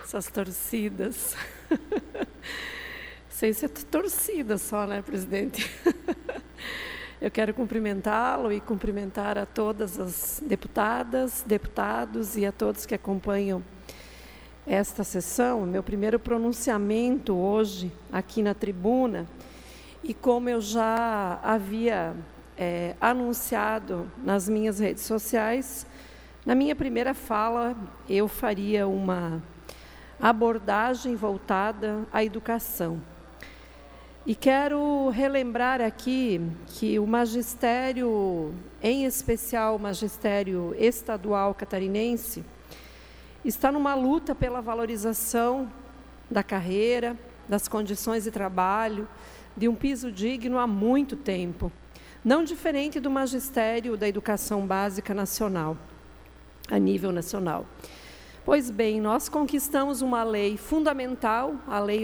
Essas torcidas. Sei se é torcida só, né, presidente? Eu quero cumprimentá-lo e cumprimentar a todas as deputadas, deputados e a todos que acompanham esta sessão. Meu primeiro pronunciamento hoje aqui na tribuna, e como eu já havia anunciado nas minhas redes sociais, na minha primeira fala eu faria uma abordagem voltada à educação. E quero relembrar aqui que o magistério, em especial o magistério estadual catarinense, está numa luta pela valorização da carreira, das condições de trabalho, de um piso digno há muito tempo, não diferente do magistério da educação básica nacional, a nível nacional. Pois bem, nós conquistamos uma lei fundamental, a Lei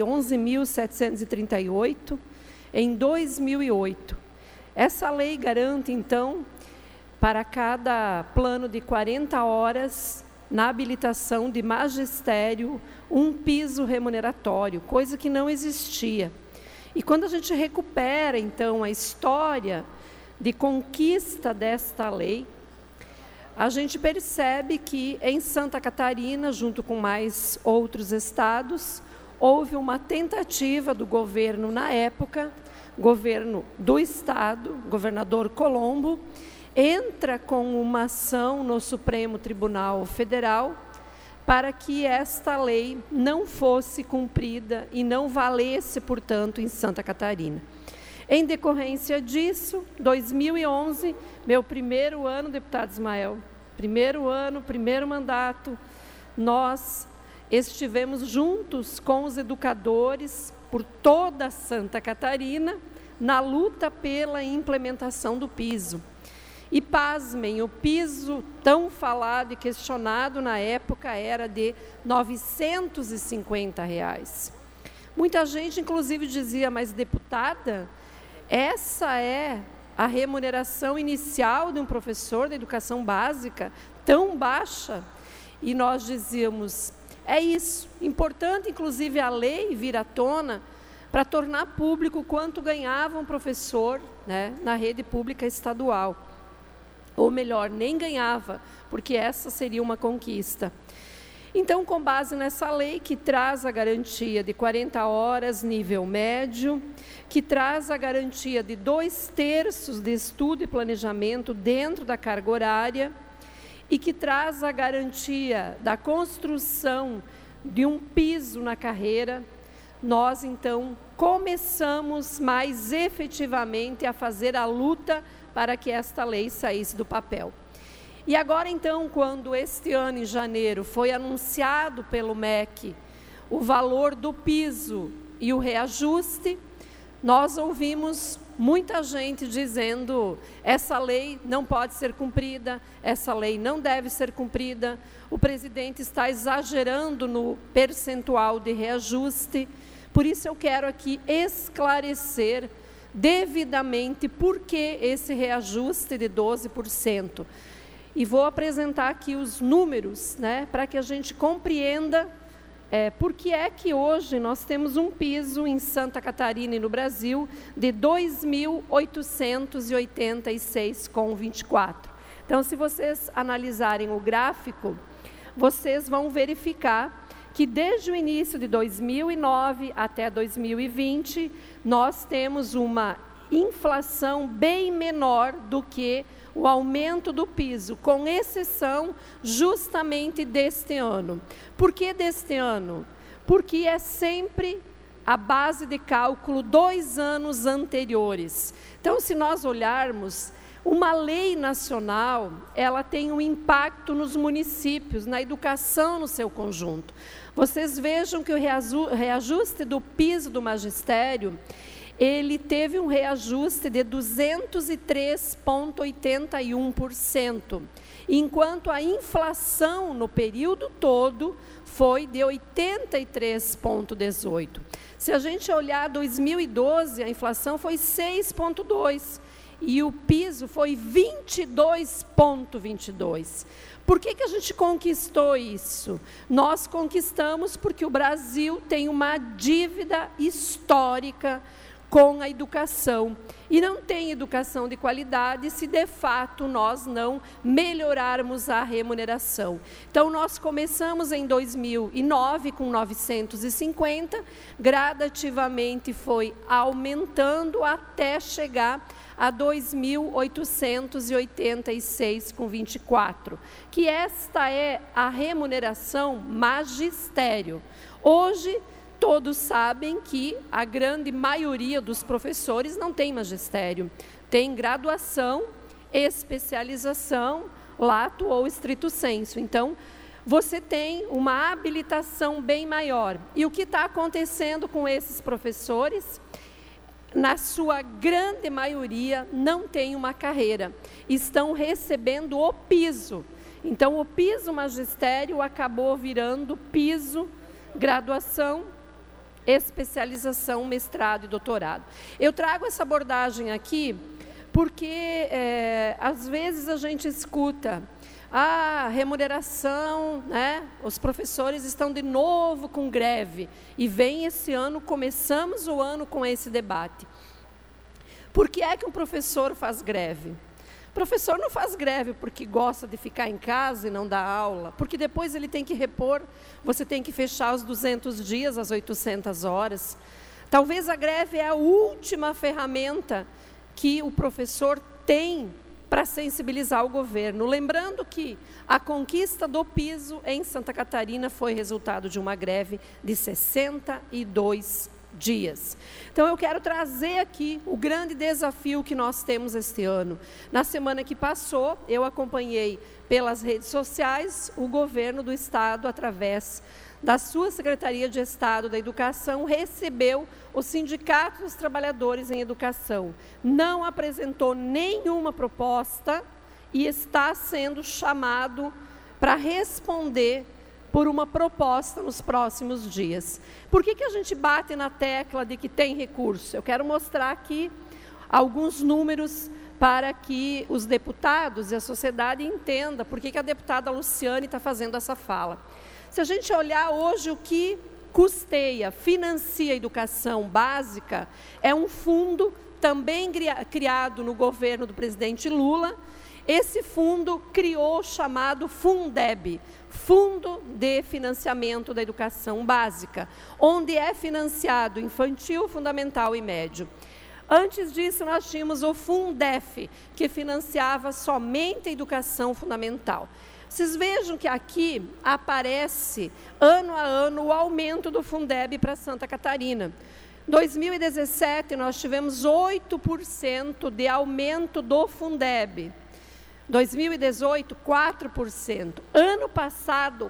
11.738, em 2008. Essa lei garante, então, para cada plano de 40 horas, na habilitação de magistério, um piso remuneratório, coisa que não existia. E quando a gente recupera, então, a história de conquista desta lei, a gente percebe que em Santa Catarina, junto com mais outros estados, houve uma tentativa do governo na época, governo do estado, governador Colombo, entra com uma ação no Supremo Tribunal Federal para que esta lei não fosse cumprida e não valesse, portanto, em Santa Catarina. Em decorrência disso, 2011, meu primeiro ano, deputado Ismael, primeiro ano, primeiro mandato, nós estivemos juntos com os educadores por toda Santa Catarina na luta pela implementação do piso. E pasmem, o piso tão falado e questionado na época era de R$ 950. Muita gente, inclusive, dizia, mas deputada, essa é a remuneração inicial de um professor de educação básica, tão baixa? E nós dizíamos, é isso. Importante, inclusive, a lei vir à tona para tornar público quanto ganhava um professor, né, na rede pública estadual. Ou melhor, nem ganhava, porque essa seria uma conquista. Então, com base nessa lei que traz a garantia de 40 horas, nível médio, que traz a garantia de 2/3 de estudo e planejamento dentro da carga horária, e que traz a garantia da construção de um piso na carreira, nós, então, começamos mais efetivamente a fazer a luta para que esta lei saísse do papel. E agora, então, quando este ano, em janeiro, foi anunciado pelo MEC o valor do piso e o reajuste, nós ouvimos muita gente dizendo, essa lei não pode ser cumprida, essa lei não deve ser cumprida, o presidente está exagerando no percentual de reajuste. Por isso eu quero aqui esclarecer devidamente por que esse reajuste de 12%. E vou apresentar aqui os números, né, para que a gente compreenda por que é que hoje nós temos um piso em Santa Catarina e no Brasil de R$ 2.886,24. Então, se vocês analisarem o gráfico, vocês vão verificar que desde o início de 2009 até 2020, nós temos uma inflação bem menor do que o aumento do piso, com exceção justamente deste ano. Por que deste ano? Porque é sempre a base de cálculo 2 anos anteriores. Então, se nós olharmos, uma lei nacional, ela tem um impacto nos municípios, na educação no seu conjunto. Vocês vejam que o reajuste do piso do magistério, ele teve um reajuste de 203,81%, enquanto a inflação no período todo foi de 83,18%. Se a gente olhar 2012, a inflação foi 6,2%, e o piso foi 22,22. Por que a gente conquistou isso? Nós conquistamos porque o Brasil tem uma dívida histórica com a educação. E não tem educação de qualidade se, de fato, nós não melhorarmos a remuneração. Então, nós começamos em 2009 com 950, gradativamente foi aumentando até chegar a 2.886,24, que esta é a remuneração magistério. Hoje, todos sabem que a grande maioria dos professores não tem magistério, tem graduação, especialização, lato ou estrito sensu. Então, você tem uma habilitação bem maior. E o que está acontecendo com esses professores? Na sua grande maioria, não tem uma carreira. Estão recebendo o piso. Então, o piso magistério acabou virando piso graduação, especialização, mestrado e doutorado. Eu trago essa abordagem aqui porque, às vezes, a gente escuta a remuneração, né? Os professores estão de novo com greve. E vem esse ano, começamos o ano com esse debate. Por que é que um professor faz greve? O professor não faz greve porque gosta de ficar em casa e não dar aula, porque depois ele tem que repor, você tem que fechar os 200 dias, as 800 horas. Talvez a greve é a última ferramenta que o professor tem para sensibilizar o governo. Lembrando que a conquista do piso em Santa Catarina foi resultado de uma greve de 62 dias. Então, eu quero trazer aqui o grande desafio que nós temos este ano. Na semana que passou, eu acompanhei pelas redes sociais o governo do Estado, através da sua Secretaria de Estado da Educação, recebeu o Sindicato dos Trabalhadores em Educação. Não apresentou nenhuma proposta e está sendo chamado para responder por uma proposta nos próximos dias. Por que a gente bate na tecla de que tem recurso? Eu quero mostrar aqui alguns números para que os deputados e a sociedade entendam por que a deputada Luciane está fazendo essa fala. Se a gente olhar hoje o que custeia, financia a educação básica, é um fundo também criado no governo do presidente Lula. Esse fundo criou o chamado Fundeb, Fundo de Financiamento da Educação Básica, onde é financiado infantil, fundamental e médio. Antes disso, nós tínhamos o Fundef, que financiava somente a educação fundamental. Vocês vejam que aqui aparece, ano a ano, o aumento do Fundeb para Santa Catarina. Em 2017, nós tivemos 8% de aumento do Fundeb. 2018, 4%. Ano passado,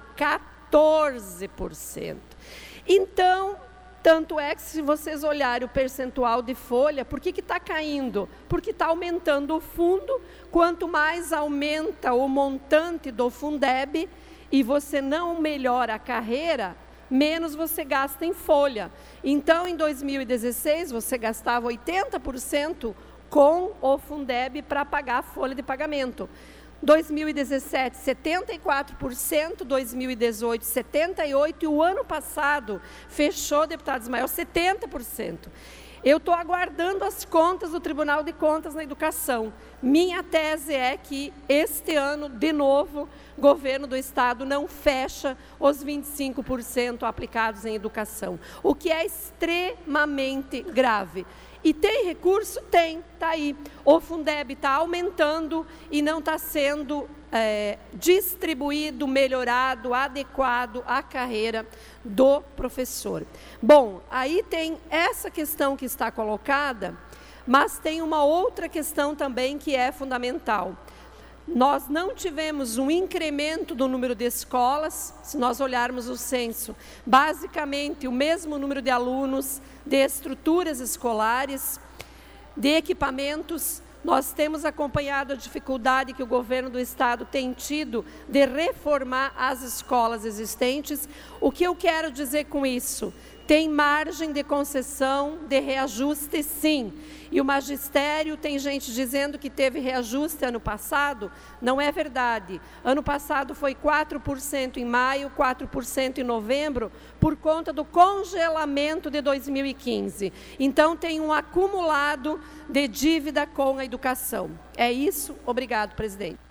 14%. Então, tanto é que se vocês olharem o percentual de folha, por que está caindo? Porque está aumentando o fundo. Quanto mais aumenta o montante do Fundeb e você não melhora a carreira, menos você gasta em folha. Então, em 2016, você gastava 80% com o Fundeb para pagar a folha de pagamento. 2017, 74%, 2018, 78%, e o ano passado fechou, deputado Ismael, 70%. Eu estou aguardando as contas do Tribunal de Contas na Educação. Minha tese é que este ano, de novo, o governo do Estado não fecha os 25% aplicados em educação, o que é extremamente grave. E tem recurso? Tem, está aí. O Fundeb está aumentando e não está sendo distribuído, melhorado, adequado à carreira do professor. Bom, aí tem essa questão que está colocada, mas tem uma outra questão também que é fundamental. Nós não tivemos um incremento do número de escolas, se nós olharmos o censo, basicamente o mesmo número de alunos, de estruturas escolares, de equipamentos. Nós temos acompanhado a dificuldade que o governo do Estado tem tido de reformar as escolas existentes. O que eu quero dizer com isso? Tem margem de concessão, de reajuste, sim. E o magistério, tem gente dizendo que teve reajuste ano passado. Não é verdade. Ano passado foi 4% em maio, 4% em novembro, por conta do congelamento de 2015. Então, tem um acumulado de dívida com a educação. É isso. Obrigado, presidente.